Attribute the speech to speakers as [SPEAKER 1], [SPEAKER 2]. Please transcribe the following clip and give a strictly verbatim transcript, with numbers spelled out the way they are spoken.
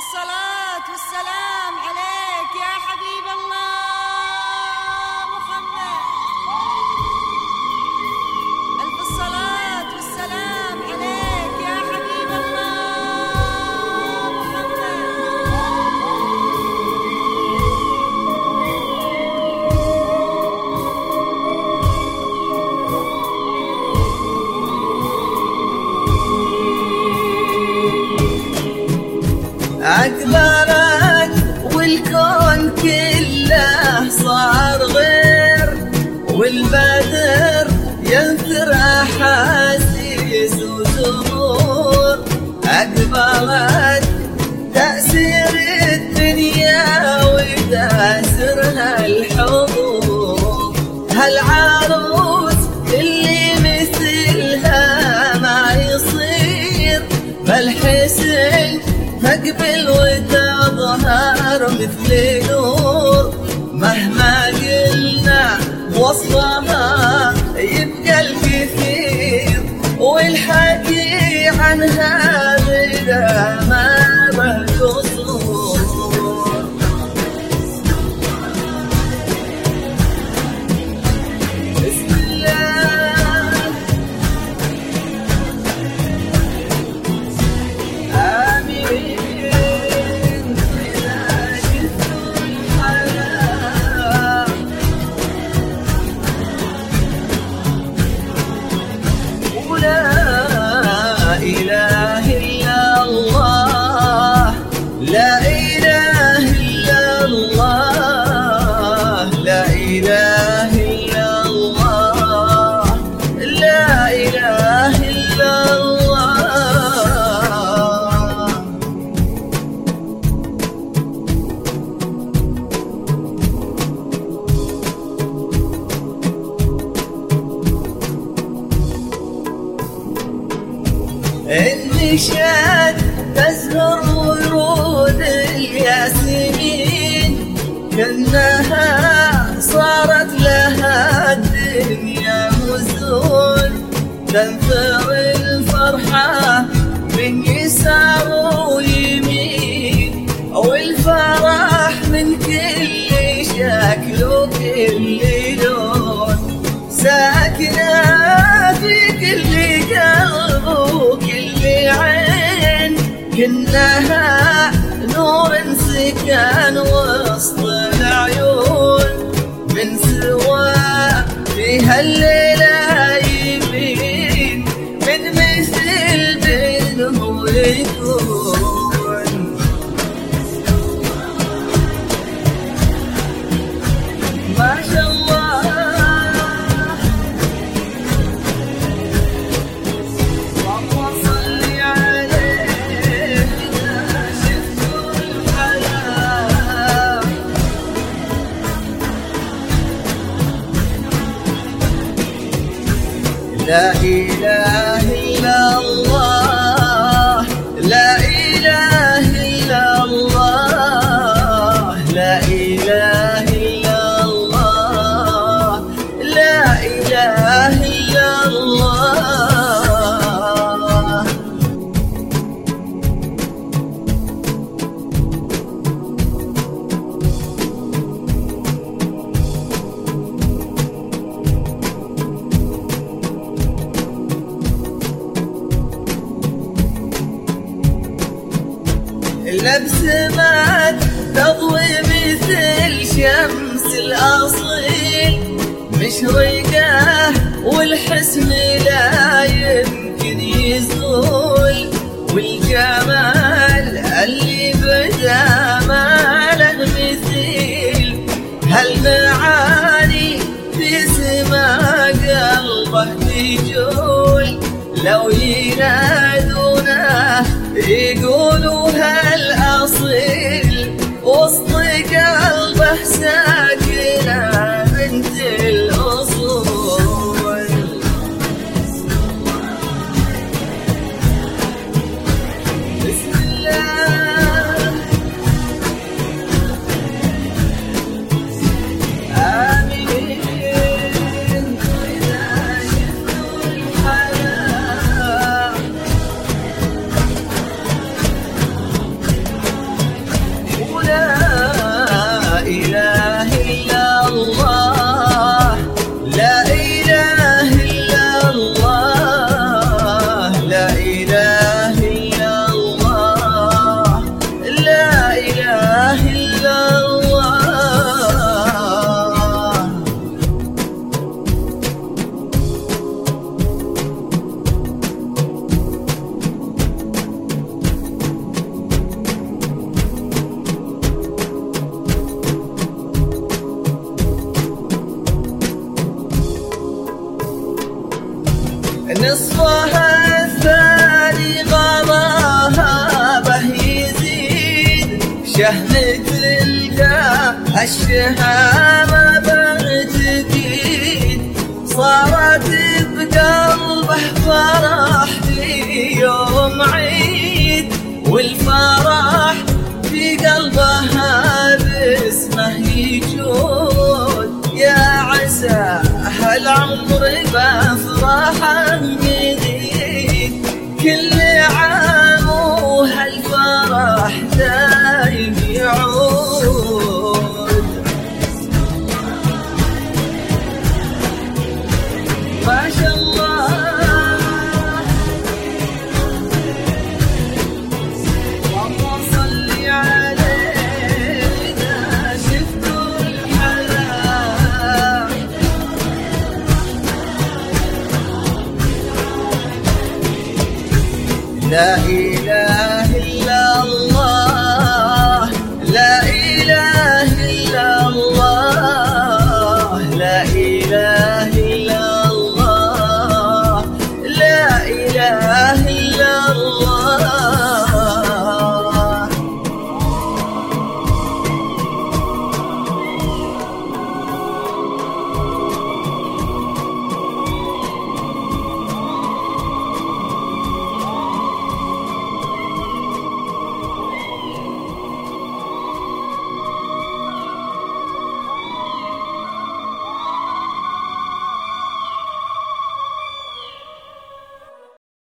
[SPEAKER 1] الصلاة والسلام عليك يا حبيب الله محمد. ألف الصلاة والسلام عليك يا حبيب الله محمد.
[SPEAKER 2] أكبرك والكون كله صار غير، والبدر ينثر أحاسيس وزهور. أكبرك تأثير الدنيا وتأثرها الحضور. هالعروس اللي مثلها ما يصير، فالحسن تقبل وتظهر مثل نور. مهما قلنا وصفها يبقى الكثير، والحكي عنها بدا ما به قصور. بسم الله آمين. لا إله إلا الله، لا إله إلا الله، لا إله إلا الله. النشاد تزهر ورود الياسمين، كأنها صارت لها الدنيا مزون. تنثر الفرحة من يسار ويمين، والفرح من كل شكل وكل لون. ساكنة في كل قلب وكل عين، كأنها نور سكن وسط العيون. من سوى فيها الليلة يمين، من مثل بينه يكون. ما شاء الله اللهم صل عليه. لا إله إلا الله، لا إله إلا الله، لا إله إلا الله، لا إله إلا الله. الأبسمات تضوي مثل شمس الأصيل، مشرقة والحسن لا يمكن يزول. والجمال اللي بدا ما له مثيل، هالمعاني في سما قلبه تجول. لو ينادونه يقولوا هالأصيل، وسط قلبه ساكنة بنت الأصول. بسم الله آمين. قلبها الثاني غلاها به يزيد شهد للكا الشهامة بتزيد صارت بقلبه فرح في يوم عيد والفرح في قلبها باسمه يجود يا عسى هالعمر بفرحه جديد كل عام وهالفرح دايم يعود ما شاء الله اللهم صل عليه إذا شفتوا الحلا لا إله إلا الله لا إله إلا الله لا إله إلا الله لا إله إلا الله